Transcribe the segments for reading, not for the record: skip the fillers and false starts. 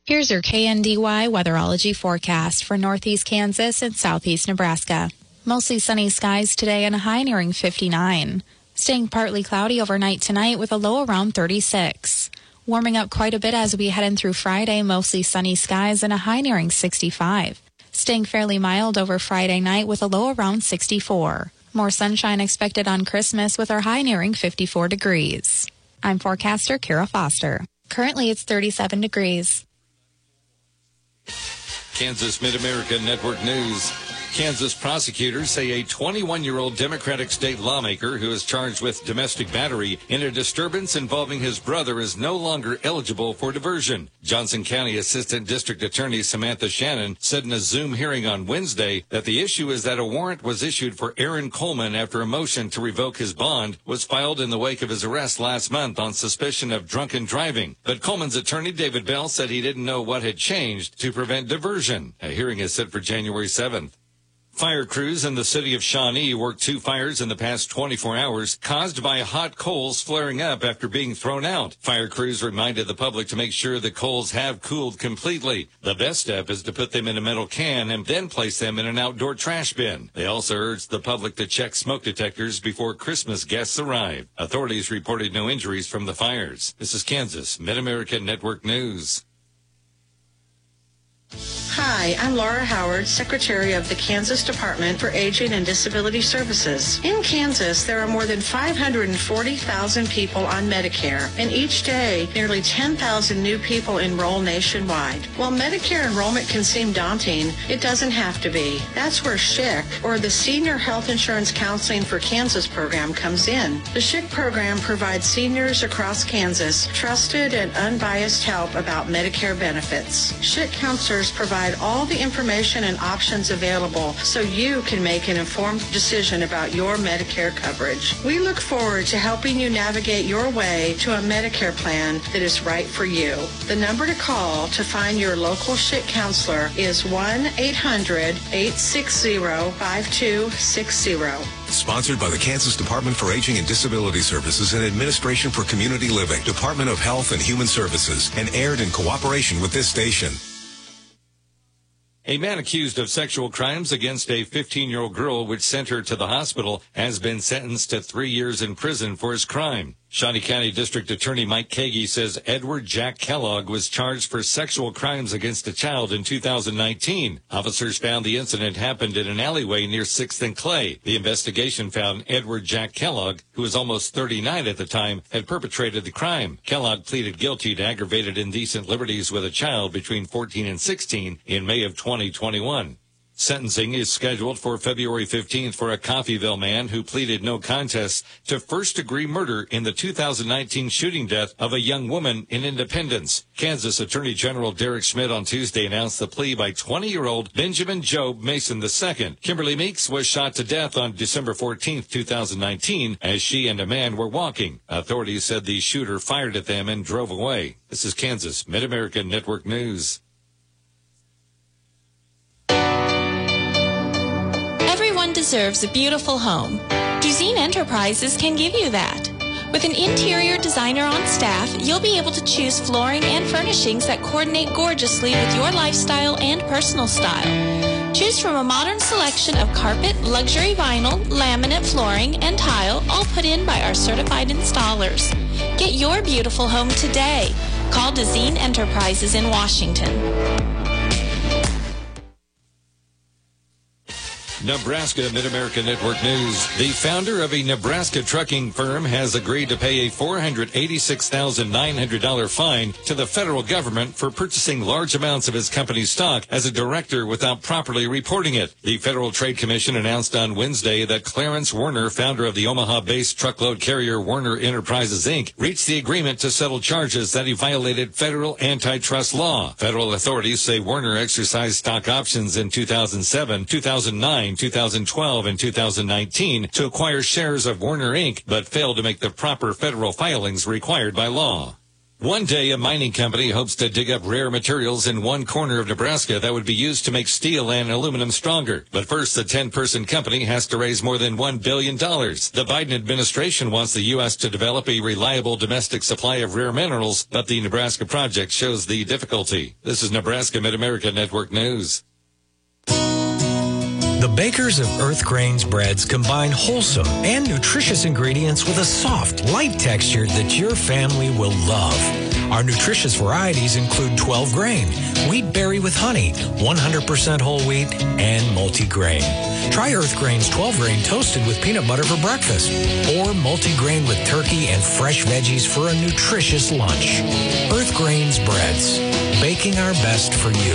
Here's your KNDY weatherology forecast for northeast Kansas and southeast Nebraska. Mostly sunny skies today and a high nearing 59. Staying partly cloudy overnight tonight with a low around 36. Warming up quite a bit as we head in through Friday, mostly sunny skies and a high nearing 65. Staying fairly mild over Friday night with a low around 64. More sunshine expected on Christmas with our high nearing 54 degrees. I'm forecaster Kara Foster. Currently it's 37 degrees. Kansas Mid-America Network News. Kansas prosecutors say a 21-year-old Democratic state lawmaker who is charged with domestic battery in a disturbance involving his brother is no longer eligible for diversion. Johnson County Assistant District Attorney Samantha Shannon said in a Zoom hearing on Wednesday that the issue is that a warrant was issued for Aaron Coleman after a motion to revoke his bond was filed in the wake of his arrest last month on suspicion of drunken driving. But Coleman's attorney, David Bell, said he didn't know what had changed to prevent diversion. A hearing is set for January 7th. Fire crews in the city of Shawnee worked 2 fires in the past 24 hours caused by hot coals flaring up after being thrown out. Fire crews reminded the public to make sure the coals have cooled completely. The best step is to put them in a metal can and then place them in an outdoor trash bin. They also urged the public to check smoke detectors before Christmas guests arrive. Authorities reported no injuries from the fires. This is Kansas Mid-America Network News. Hi, I'm Laura Howard, Secretary of the Kansas Department for Aging and Disability Services. In Kansas, there are more than 540,000 people on Medicare, and each day, nearly 10,000 new people enroll nationwide. While Medicare enrollment can seem daunting, it doesn't have to be. That's where SHIC, or the Senior Health Insurance Counseling for Kansas program, comes in. The SHIC program provides seniors across Kansas trusted and unbiased help about Medicare benefits. SHIC counselors provide all the information and options available so you can make an informed decision about your Medicare coverage. We look forward to helping you navigate your way to a Medicare plan that is right for you. The number to call to find your local SHIC counselor is 1-800-860-5260. Sponsored by the Kansas Department for Aging and Disability Services and Administration for Community Living, Department of Health and Human Services, and aired in cooperation with this station. A man accused of sexual crimes against a 15-year-old girl, which sent her to the hospital, has been sentenced to 3 years in prison for his crime. Shawnee County District Attorney Mike Kagi says Edward Jack Kellogg was charged for sexual crimes against a child in 2019. Officers found the incident happened in an alleyway near 6th and Clay. The investigation found Edward Jack Kellogg, who was almost 39 at the time, had perpetrated the crime. Kellogg pleaded guilty to aggravated indecent liberties with a child between 14 and 16 in May of 2021. Sentencing is scheduled for February 15th for a Coffeyville man who pleaded no contest to first-degree murder in the 2019 shooting death of a young woman in Independence. Kansas Attorney General Derek Schmidt on Tuesday announced the plea by 20-year-old Benjamin Job Mason II. Kimberly Meeks was shot to death on December 14th, 2019, as she and a man were walking. Authorities said the shooter fired at them and drove away. This is Kansas Mid-America Network News. Everyone deserves a beautiful home. Duzine Enterprises can give you that. With an interior designer on staff, you'll be able to choose flooring and furnishings that coordinate gorgeously with your lifestyle and personal style. Choose from a modern selection of carpet, luxury vinyl, laminate flooring, and tile, all put in by our certified installers. Get your beautiful home today. Call Duzine Enterprises in Washington. Nebraska Mid-America Network News. The founder of a Nebraska trucking firm has agreed to pay a $486,900 fine to the federal government for purchasing large amounts of his company's stock as a director without properly reporting it. The Federal Trade Commission announced on Wednesday that Clarence Werner, founder of the Omaha-based truckload carrier Werner Enterprises, Inc., reached the agreement to settle charges that he violated federal antitrust law. Federal authorities say Werner exercised stock options in 2007, 2009, 2012, and 2019 to acquire shares of Werner Inc., but failed to make the proper federal filings required by law. One day, a mining company hopes to dig up rare materials in one corner of Nebraska that would be used to make steel and aluminum stronger. But first, the 10-person company has to raise more than $1 billion. The Biden administration wants the U.S. to develop a reliable domestic supply of rare minerals, but the Nebraska project shows the difficulty. This is Nebraska Mid-America Network News. The bakers of Earth Grains breads combine wholesome and nutritious ingredients with a soft, light texture that your family will love. Our nutritious varieties include 12-grain, wheat berry with honey, 100% whole wheat, and multi-grain. Try Earth Grains 12-grain toasted with peanut butter for breakfast, or multi-grain with turkey and fresh veggies for a nutritious lunch. Earth Grains breads, baking our best for you.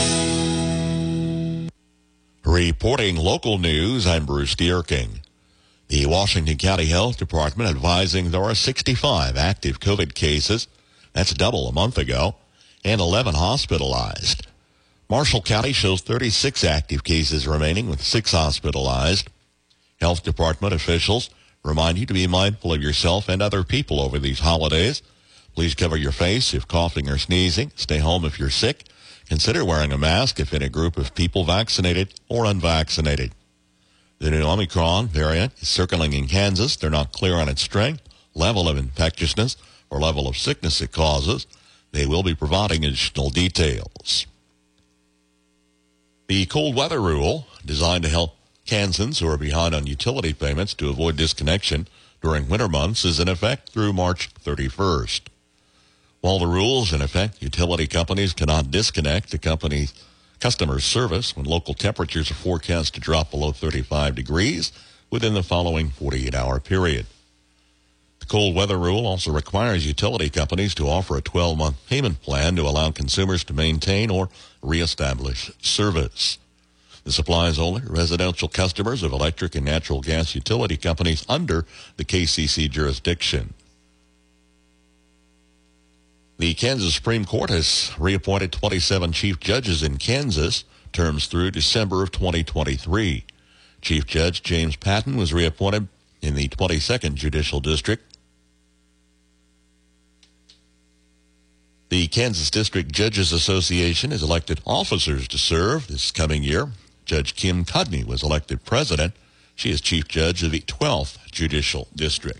Reporting local news, I'm Bruce Dierking. The Washington County Health Department advising there are 65 active COVID cases. That's double a month ago, and 11 hospitalized. Marshall County shows 36 active cases remaining with 6 hospitalized. Health Department officials remind you to be mindful of yourself and other people over these holidays. Please cover your face if coughing or sneezing. Stay home if you're sick. Consider wearing a mask if in a group of people vaccinated or unvaccinated. The new Omicron variant is circling in Kansas. They're not clear on its strength, level of infectiousness, or level of sickness it causes. They will be providing additional details. The cold weather rule, designed to help Kansans who are behind on utility payments to avoid disconnection during winter months, is in effect through March 31st. While the rule is in effect, utility companies cannot disconnect the customer service when local temperatures are forecast to drop below 35 degrees within the following 48-hour period. The cold weather rule also requires utility companies to offer a 12-month payment plan to allow consumers to maintain or reestablish service. This applies only to residential customers of electric and natural gas utility companies under the KCC jurisdiction. The Kansas Supreme Court has reappointed 27 chief judges in Kansas, terms through December of 2023. Chief Judge James Patton was reappointed in the 22nd Judicial District. The Kansas District Judges Association has elected officers to serve this coming year. Judge Kim Cudney was elected president. She is chief judge of the 12th Judicial District.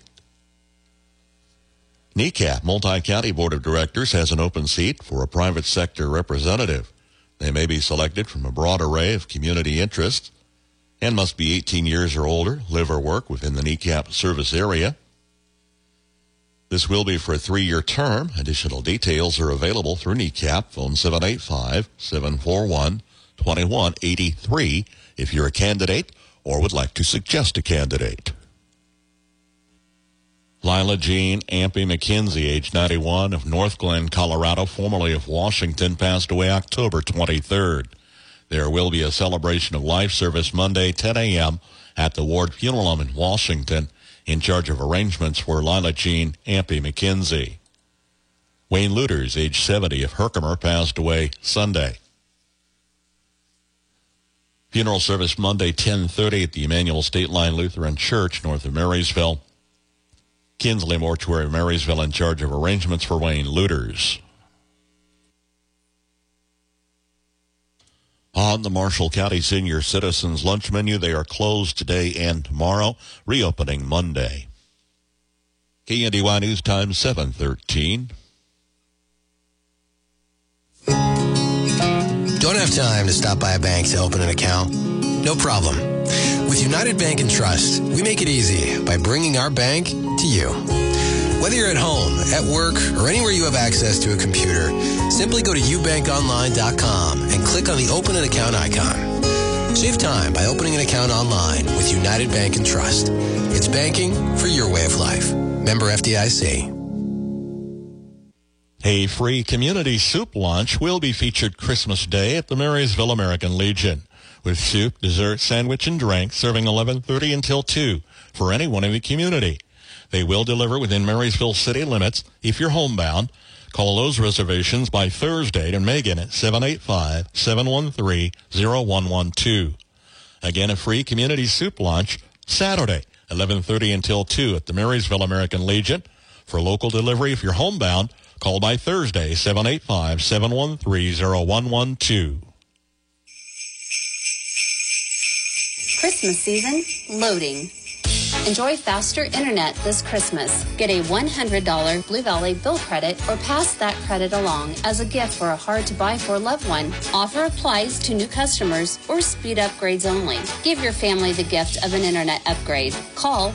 NECAP Multi-County Board of Directors has an open seat for a private sector representative. They may be selected from a broad array of community interests and must be 18 years or older, live or work within the NECAP service area. This will be for a 3-year term. Additional details are available through NECAP, phone 785-741-2183 if you're a candidate or would like to suggest a candidate. Lila Jean Ampey McKenzie, age 91, of North Glen, Colorado, formerly of Washington, passed away October 23rd. There will be a celebration of life service Monday, 10 a.m. at the Ward Funeral Home in Washington. In charge of arrangements were Lila Jean Ampey McKenzie. Wayne Luters, age 70, of Herkimer, passed away Sunday. Funeral service Monday, 10:30 at the Emmanuel State Line Lutheran Church, north of Marysville. Kinsley Mortuary, Marysville, in charge of arrangements for Wayne Luters. On the Marshall County Senior Citizens Lunch Menu, they are closed today and tomorrow, reopening Monday. KNDY News Time, 7:13. Don't have time to stop by a bank to open an account? No problem. With United Bank and Trust, we make it easy by bringing our bank to you. Whether you're at home, at work, or anywhere you have access to a computer, simply go to ubankonline.com and click on the Open an Account icon. Save time by opening an account online with United Bank and Trust. It's banking for your way of life. Member FDIC. A free community soup lunch will be featured Christmas Day at the Marysville American Legion, with soup, dessert, sandwich, and drink serving 11:30 until 2 for anyone in the community. They will deliver within Marysville city limits. If you're homebound, call those reservations by Thursday to Megan at 785-713-0112. Again, a free community soup lunch Saturday, 11:30 until 2 at the Marysville American Legion. For local delivery, if you're homebound, Call by Thursday, 785-713-0112. Christmas season, loading. Enjoy faster internet this Christmas. Get a $100 Blue Valley bill credit or pass that credit along as a gift for a hard-to-buy-for loved one. Offer applies to new customers or speed upgrades only. Give your family the gift of an internet upgrade. Call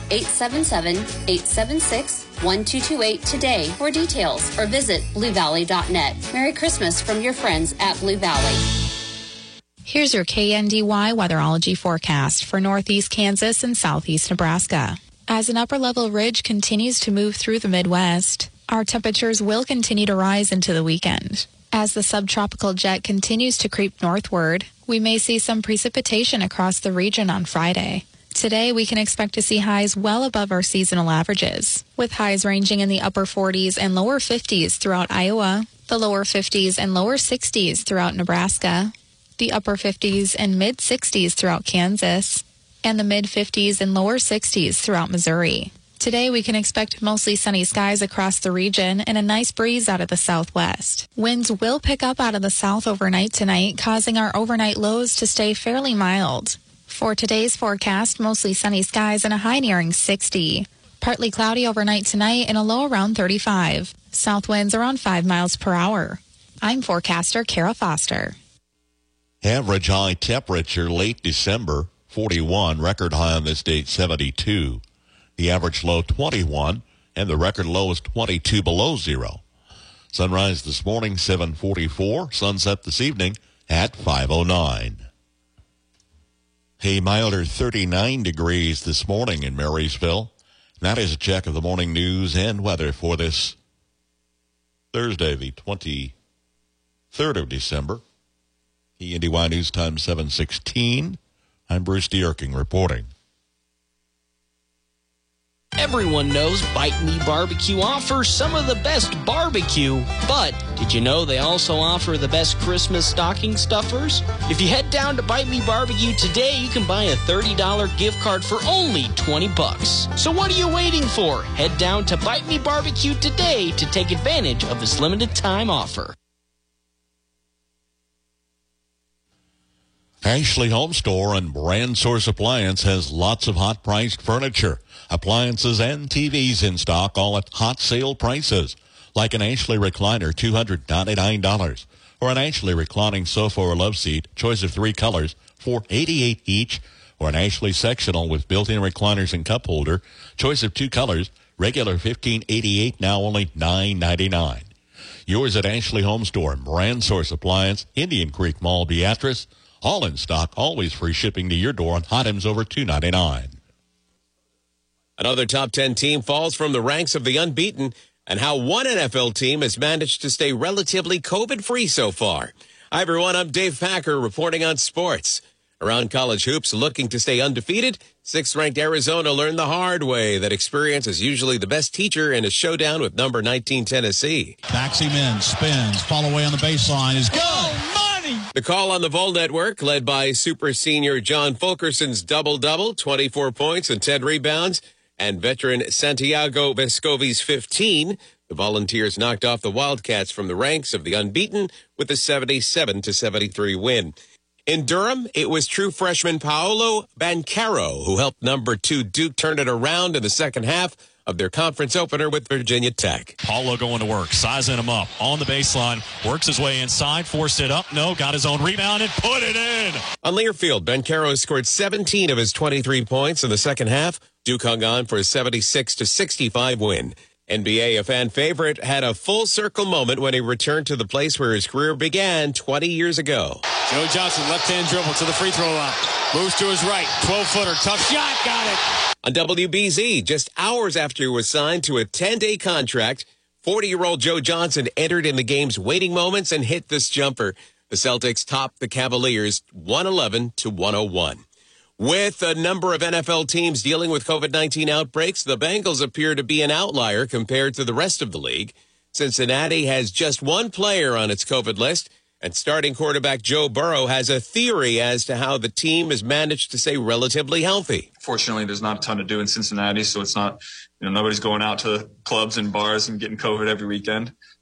877-876-1228 today for details or visit bluevalley.net. Merry Christmas from your friends at Blue Valley. Here's your KNDY weatherology forecast for northeast Kansas and southeast Nebraska. As an upper-level ridge continues to move through the Midwest, our temperatures will continue to rise into the weekend. As the subtropical jet continues to creep northward, we may see some precipitation across the region on Friday. Today, we can expect to see highs well above our seasonal averages, with highs ranging in the upper 40s and lower 50s throughout Iowa, the lower 50s and lower 60s throughout Nebraska, the upper 50s and mid-60s throughout Kansas, and the mid-50s and lower 60s throughout Missouri. Today, we can expect mostly sunny skies across the region and a nice breeze out of the southwest. Winds will pick up out of the south overnight tonight, causing our overnight lows to stay fairly mild. For today's forecast, mostly sunny skies and a high nearing 60. Partly cloudy overnight tonight and a low around 35. South winds around 5 miles per hour. I'm forecaster Kara Foster. Average high temperature late December, 41. Record high on this date, 72. The average low, 21. And the record low is 22 below zero. Sunrise this morning, 7:44. Sunset this evening at 5:09. A milder 39 degrees this morning in Marysville. That is a check of the morning news and weather for this Thursday, the 23rd of December. KNDY News Time 7:16. I'm Bruce Dierking reporting. Everyone knows Bite Me Barbecue offers some of the best barbecue, but did you know they also offer the best Christmas stocking stuffers? If you head down to Bite Me Barbecue today, you can buy a $30 gift card for only $20. So what are you waiting for? Head down to Bite Me Barbecue today to take advantage of this limited time offer. Ashley Home Store and Brand Source Appliance has lots of hot-priced furniture, appliances, and TVs in stock, all at hot sale prices. Like an Ashley recliner, $299, or an Ashley reclining sofa or love seat, choice of 3 colors, $488 each, or an Ashley sectional with built-in recliners and cup holder, choice of 2 colors, regular $1588, now only $999. Yours at Ashley Home Store and Brand Source Appliance, Indian Creek Mall, Beatrice. All in stock, always free shipping to your door on items over $299. Another top 10 team falls from the ranks of the unbeaten, and how one NFL team has managed to stay relatively COVID-free so far. Hi, everyone. I'm Dave Packer reporting on sports. Around college hoops, looking to stay undefeated, 6th-ranked Arizona learned the hard way that experience is usually the best teacher in a showdown with number 19 Tennessee. Backs him in, spins, fall away on the baseline, is good. The call on the Vol Network, led by super senior John Fulkerson's double-double, 24 points and 10 rebounds, and veteran Santiago Vescovi's 15. The Volunteers knocked off the Wildcats from the ranks of the unbeaten with a 77-73 win. In Durham, it was true freshman Paolo Banchero who helped number 2 Duke turn it around in the second half of their conference opener with Virginia Tech. Paulo going to work, sizing him up on the baseline, works his way inside, forced it up, no, got his own rebound and put it in. On Learfield, Banchero scored 17 of his 23 points in the second half. Duke hung on for a 76-65 win. NBA, a fan favorite, had a full circle moment when he returned to the place where his career began 20 years ago. Joe Johnson, left-hand dribble to the free throw line. Moves to his right, 12-footer, tough shot, got it. On WBZ, just hours after he was signed to a 10-day contract, 40-year-old Joe Johnson entered in the game's waiting moments and hit this jumper. The Celtics topped the Cavaliers 111-101. With a number of NFL teams dealing with COVID-19 outbreaks, the Bengals appear to be an outlier compared to the rest of the league. Cincinnati has just one player on its COVID list, and starting quarterback Joe Burrow has a theory as to how the team has managed to stay relatively healthy. Fortunately, there's not a ton to do in Cincinnati, so it's not, nobody's going out to clubs and bars and getting COVID every weekend.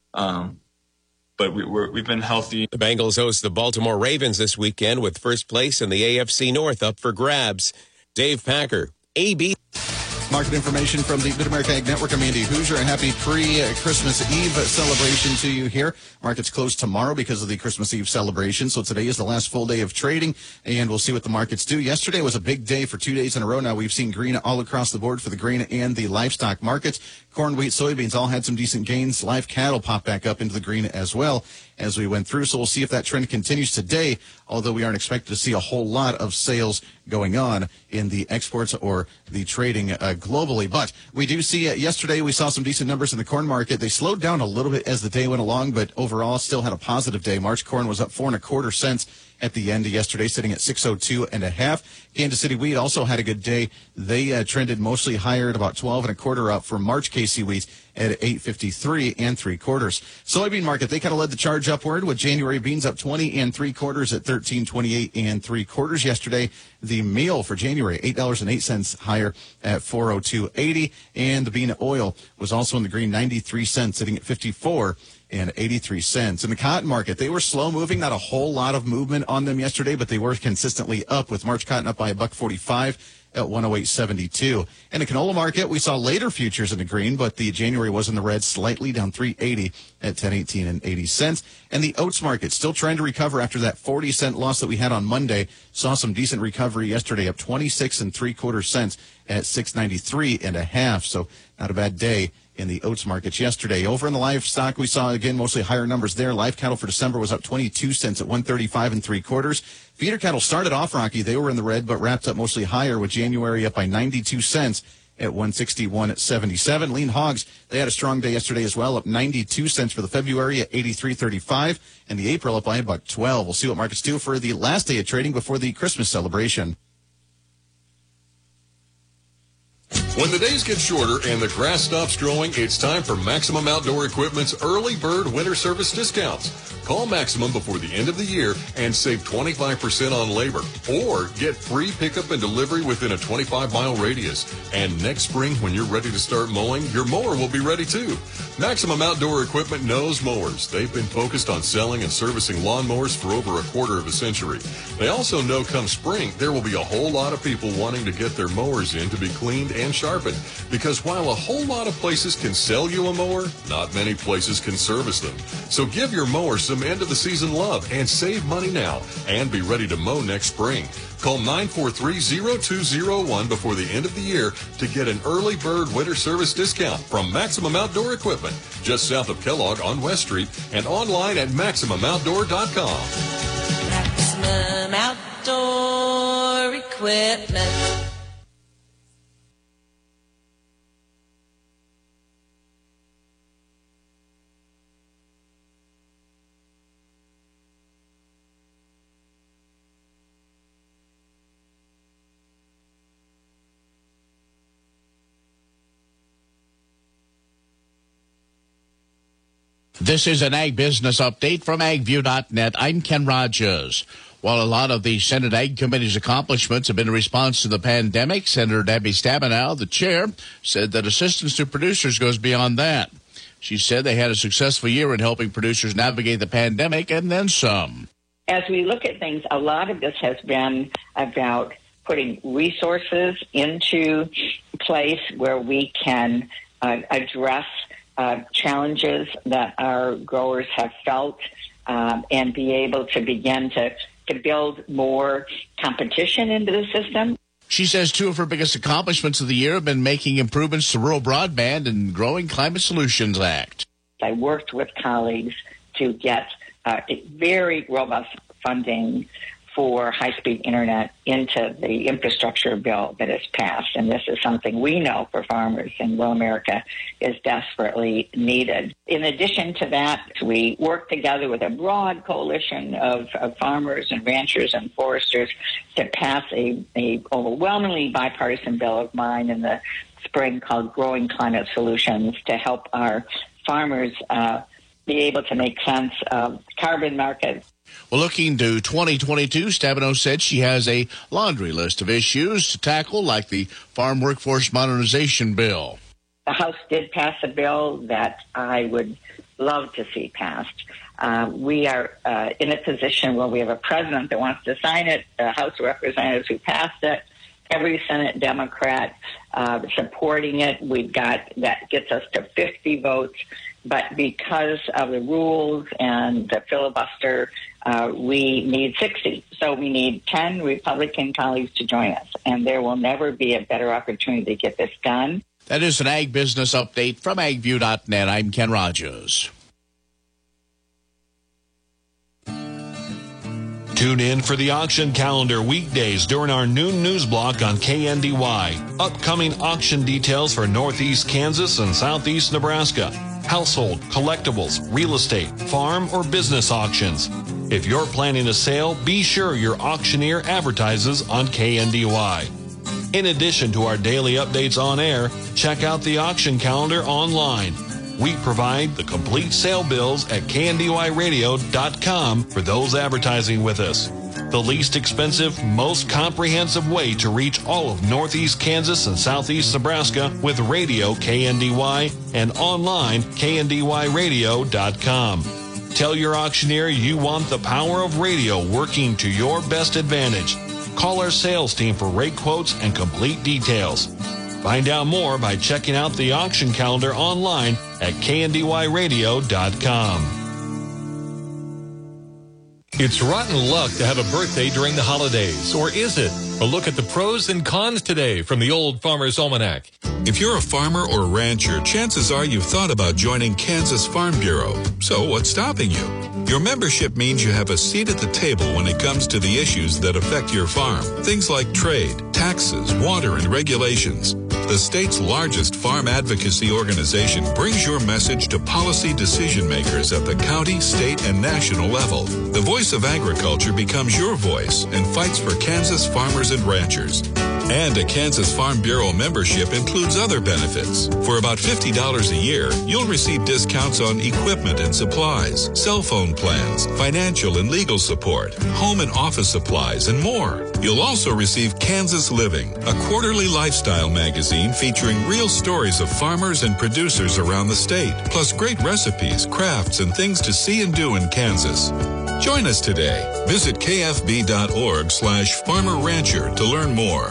But we've been healthy. The Bengals host the Baltimore Ravens this weekend with first place in the AFC North up for grabs. Dave Packer, AB. Market information from the Mid-America Ag Network. I'm Andy Hoosier. A happy pre-Christmas Eve celebration to you here. Markets close tomorrow because of the Christmas Eve celebration. So today is the last full day of trading, and we'll see what the markets do. Yesterday was a big day for 2 days in a row now. We've seen green all across the board for the grain and the livestock markets. Corn, wheat, soybeans all had some decent gains. Live cattle popped back up into the green as well as we went through. So we'll see if that trend continues today, although we aren't expected to see a whole lot of sales going on in the exports or the trading globally. But we do see yesterday we saw some decent numbers in the corn market. They slowed down a little bit as the day went along, but overall still had a positive day. March corn was up 4 1/4 cents at the end of yesterday, sitting at 602.5. Kansas City wheat also had a good day. They trended mostly higher at about 12 1/4 up for March KC wheat at 853 3/4. Soybean market, they kind of led the charge upward with January beans up 20 3/4 at 1328 3/4 yesterday. The meal for January, $8.08 higher at 402.80, and the bean oil was also in the green, 93 cents, sitting at 54.83 cents. In the cotton market, they were slow moving, not a whole lot of movement on them yesterday, but they were consistently up, with March cotton up by $1.45 at 108.72. In the canola market, we saw later futures in the green, but the January was in the red, slightly down 3.80 at 10.18 80 And the oats market still trying to recover after that 40-cent loss that we had on Monday. Saw some decent recovery yesterday, up 26 3/4 cents at 693.5. So not a bad day in the oats markets yesterday. Over in the livestock, we saw, again, mostly higher numbers there. Live cattle for December was up 22 cents at 135 3/4. Feeder cattle started off rocky. They were in the red, but wrapped up mostly higher, with January up by 92 cents at 161.77. Lean hogs, they had a strong day yesterday as well, up 92 cents for the February at 83.35, and the April up by about 12. We'll see what markets do for the last day of trading before the Christmas celebration. When the days get shorter and the grass stops growing, it's time for Maximum Outdoor Equipment's Early Bird Winter Service discounts. Call Maximum before the end of the year and save 25% on labor, or get free pickup and delivery within a 25-mile radius. And next spring, when you're ready to start mowing, your mower will be ready too. Maximum Outdoor Equipment knows mowers. They've been focused on selling and servicing lawnmowers for over a quarter of a century. They also know come spring, there will be a whole lot of people wanting to get their mowers in to be cleaned and sharpened. Because while a whole lot of places can sell you a mower, not many places can service them. So give your mower some end-of-the-season love and save money now and be ready to mow next spring. Call 943-0201 before the end of the year to get an early bird winter service discount from Maximum Outdoor Equipment, just south of Kellogg on West Street, and online at MaximumOutdoor.com. Maximum Outdoor Equipment. This is an Ag Business Update from AgView.net. I'm Ken Rogers. While a lot of the Senate Ag Committee's accomplishments have been in response to the pandemic, Senator Debbie Stabenow, the chair, said that assistance to producers goes beyond that. She said they had a successful year in helping producers navigate the pandemic and then some. As we look at things, a lot of this has been about putting resources into place where we can address challenges that our growers have felt and be able to begin to build more competition into the system. She says two of her biggest accomplishments of the year have been making improvements to rural broadband and Growing Climate Solutions Act. I worked with colleagues to get very robust funding for high-speed internet into the infrastructure bill that is passed. And this is something we know for farmers in rural America is desperately needed. In addition to that, we worked together with a broad coalition of farmers and ranchers and foresters to pass a overwhelmingly bipartisan bill of mine in the spring called Growing Climate Solutions to help our farmers be able to make sense of carbon markets. Well, looking to 2022, Stabenow said she has a laundry list of issues to tackle, like the Farm Workforce Modernization Bill. The House did pass a bill that I would love to see passed. We are in a position where we have a president that wants to sign it, a House of Representatives who passed it, every Senate Democrat supporting it. We've got, that gets us to 50 votes. But because of the rules and the filibuster, we need 60. So we need 10 Republican colleagues to join us. And there will never be a better opportunity to get this done. That is an Ag Business Update from AgView.net. I'm Ken Rogers. Tune in for the auction calendar weekdays during our noon news block on KNDY. Upcoming auction details for Northeast Kansas and Southeast Nebraska. Household, collectibles, real estate, farm, or business auctions. If you're planning a sale, be sure your auctioneer advertises on KNDY. In addition to our daily updates on air, check out the auction calendar online. We provide the complete sale bills at kndyradio.com for those advertising with us. The least expensive, most comprehensive way to reach all of Northeast Kansas and Southeast Nebraska with radio KNDY and online kndyradio.com. Tell your auctioneer you want the power of radio working to your best advantage. Call our sales team for rate quotes and complete details. Find out more by checking out the auction calendar online at kndyradio.com. It's rotten luck to have a birthday during the holidays, or is it? A look at the pros and cons today from the Old Farmer's Almanac. If you're a farmer or rancher, chances are you've thought about joining Kansas Farm Bureau. So what's stopping you? Your membership means you have a seat at the table when it comes to the issues that affect your farm. Things like trade, taxes, water, and regulations. The state's largest farm advocacy organization brings your message to policy decision makers at the county, state, and national level. The voice of agriculture becomes your voice and fights for Kansas farmers and ranchers. And a Kansas Farm Bureau membership includes other benefits. For about $50 a year, you'll receive discounts on equipment and supplies, cell phone plans, financial and legal support, home and office supplies, and more. You'll also receive Kansas Living, a quarterly lifestyle magazine featuring real stories of farmers and producers around the state, plus great recipes, crafts, and things to see and do in Kansas. Join us today. Visit kfb.org/farmer-rancher to learn more.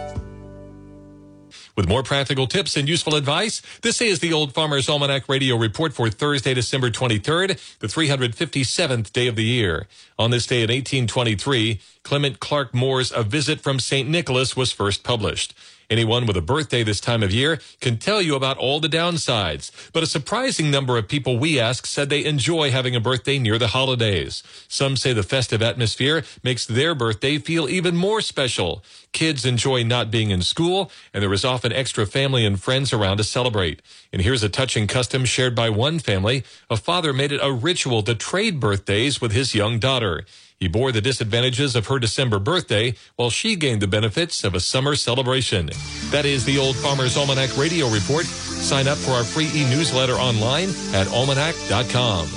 With more practical tips and useful advice, this is the Old Farmer's Almanac Radio Report for Thursday, December 23rd, the 357th day of the year. On this day in 1823, Clement Clark Moore's A Visit from St. Nicholas was first published. Anyone with a birthday this time of year can tell you about all the downsides, but a surprising number of people we asked said they enjoy having a birthday near the holidays. Some say the festive atmosphere makes their birthday feel even more special. Kids enjoy not being in school, and there is often extra family and friends around to celebrate. And here's a touching custom shared by one family. A father made it a ritual to trade birthdays with his young daughter. He bore the disadvantages of her December birthday, while she gained the benefits of a summer celebration. That is the Old Farmer's Almanac Radio Report. Sign up for our free e-newsletter online at almanac.com.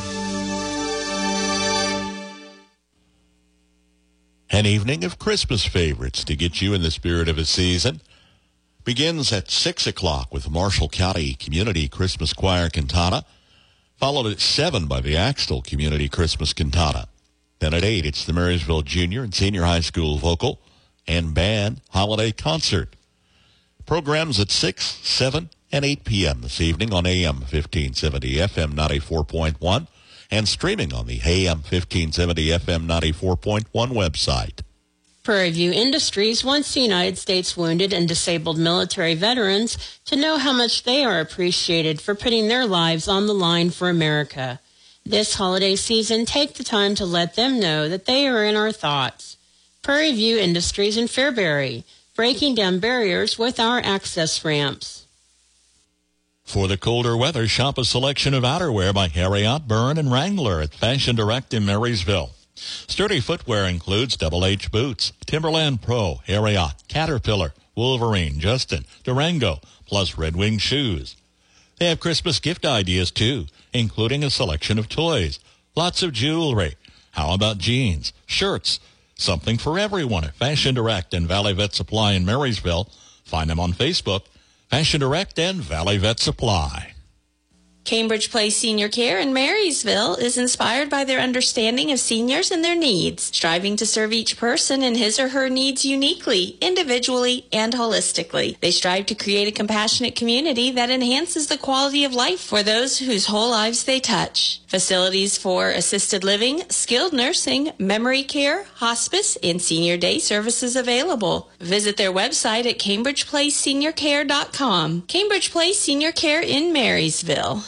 An evening of Christmas favorites to get you in the spirit of a season begins at 6 o'clock with Marshall County Community Christmas Choir Cantata, followed at 7 by the Axtell Community Christmas Cantata. Then at 8, it's the Marysville Junior and Senior High School Vocal and Band Holiday Concert. Programs at 6, 7, and 8 p.m. this evening on AM 1570 FM 94.1 and streaming on the AM 1570 FM 94.1 website. Prairie View Industries wants the United States wounded and disabled military veterans to know how much they are appreciated for putting their lives on the line for America. This holiday season, take the time to let them know that they are in our thoughts. Prairie View Industries in Fairbury, breaking down barriers with our access ramps. For the colder weather, shop a selection of outerwear by Harriott, Byrne, and Wrangler at Fashion Direct in Marysville. Sturdy footwear includes Double H boots, Timberland Pro, Harriott, Caterpillar, Wolverine, Justin, Durango, plus Red Wing shoes. They have Christmas gift ideas, too, including a selection of toys, lots of jewelry. How about jeans, shirts, something for everyone at Fashion Direct and Valley Vet Supply in Marysville. Find them on Facebook, Fashion Direct and Valley Vet Supply. Cambridge Place Senior Care in Marysville is inspired by their understanding of seniors and their needs, striving to serve each person and his or her needs uniquely, individually, and holistically. They strive to create a compassionate community that enhances the quality of life for those whose whole lives they touch. Facilities for assisted living, skilled nursing, memory care, hospice, and senior day services available. Visit their website at CambridgePlaceSeniorCare.com. Cambridge Place Senior Care in Marysville.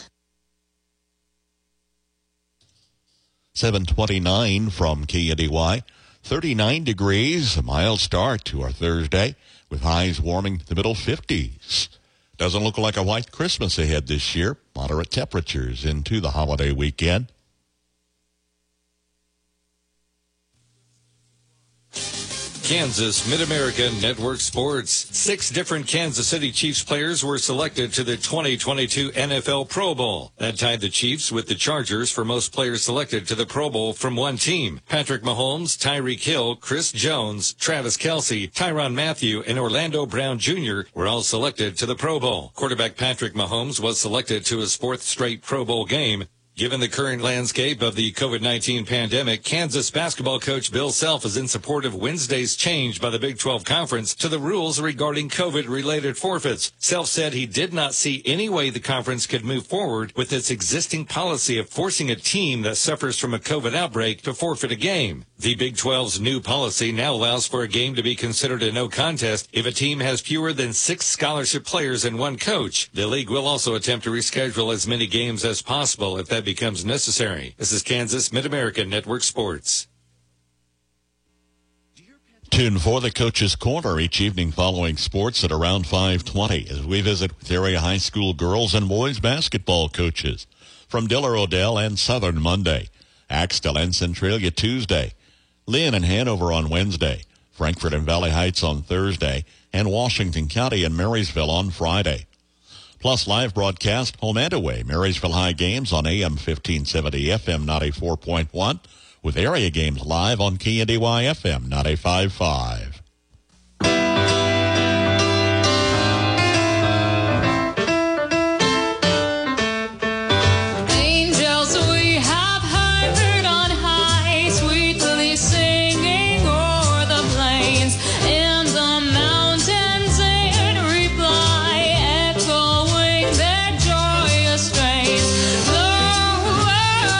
7:29 from KNDY. 39 degrees, a mild start to our Thursday, with highs warming to the middle 50s. Doesn't look like a white Christmas ahead this year. Moderate temperatures into the holiday weekend. Kansas Mid-America Network Sports. 6 different Kansas City Chiefs players were selected to the 2022 NFL Pro Bowl. That tied the Chiefs with the Chargers for most players selected to the Pro Bowl from one team. Patrick Mahomes, Tyreek Hill, Chris Jones, Travis Kelce, Tyrann Mathieu, and Orlando Brown Jr. were all selected to the Pro Bowl. Quarterback Patrick Mahomes was selected to his 4th straight Pro Bowl game. Given the current landscape of the COVID-19 pandemic, Kansas basketball coach Bill Self is in support of Wednesday's change by the Big 12 Conference to the rules regarding COVID-related forfeits. Self said he did not see any way the conference could move forward with its existing policy of forcing a team that suffers from a COVID outbreak to forfeit a game. The Big 12's new policy now allows for a game to be considered a no contest if a team has fewer than 6 scholarship players and 1 coach. The league will also attempt to reschedule as many games as possible if that becomes necessary. This is Kansas Mid-America Network Sports. Tune for the Coach's Corner each evening following sports at around 5:20 as we visit with area high school girls and boys basketball coaches from Diller Odell and Southern Monday, Axtell and Centralia Tuesday, Lynn and Hanover on Wednesday, Frankfort and Valley Heights on Thursday, and Washington County and Marysville on Friday. Plus live broadcast home and away Marysville High games on AM 1570 FM 94.1 with area games live on KNDY FM 95.5.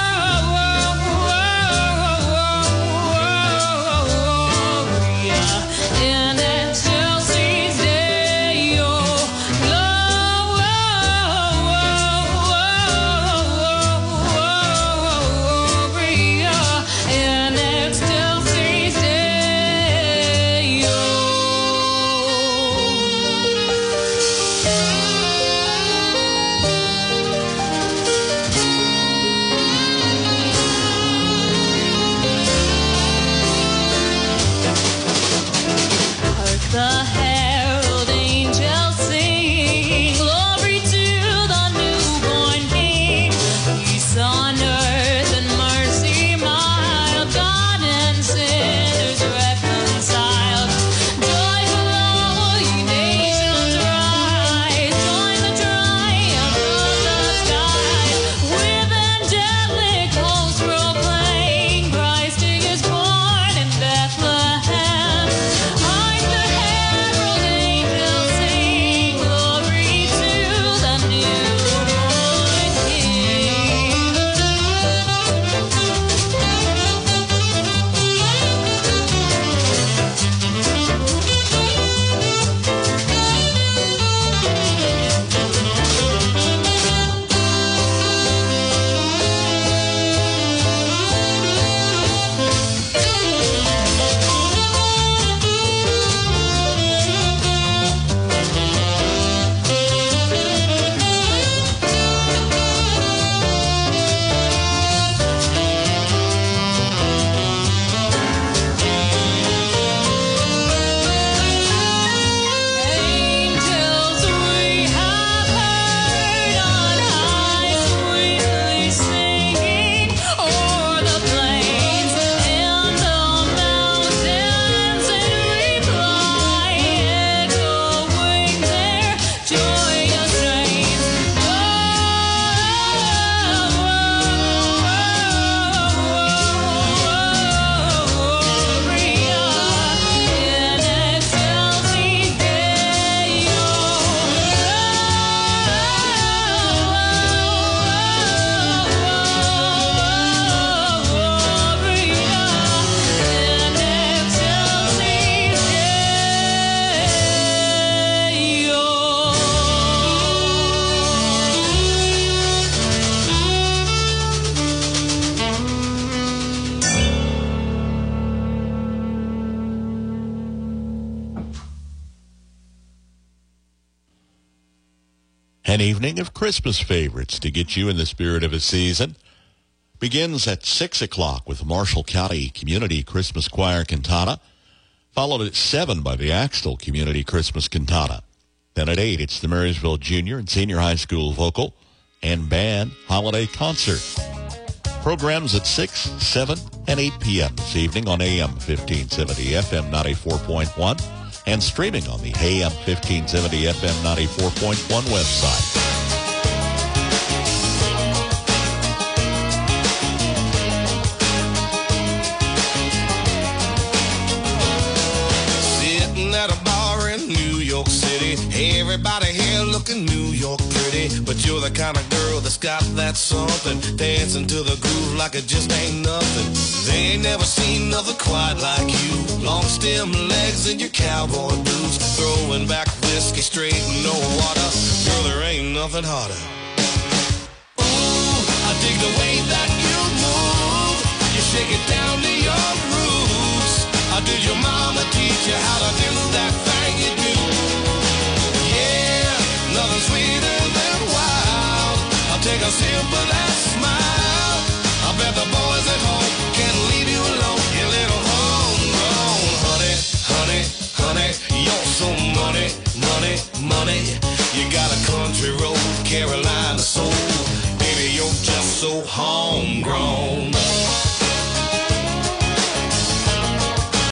Yeah. An evening of Christmas favorites to get you in the spirit of a season. Begins at 6 o'clock with Marshall County Community Christmas Choir Cantata, followed at 7 by the Axtell Community Christmas Cantata. Then at 8, it's the Marysville Junior and Senior High School Vocal and Band Holiday Concert. Programs at 6, 7, and 8 p.m. this evening on AM 1570, FM 94.1, and streaming on the AM 1570, FM 94.1 website. At a bar in New York City, everybody here looking New York pretty, but you're the kind of girl that's got that something, dancing to the groove like it just ain't nothing. They ain't never seen nothing quite like you. Long stem legs and your cowboy boots, throwing back whiskey straight in no water. Girl, there ain't nothing harder. Ooh, I dig the way that you move. You shake it down to your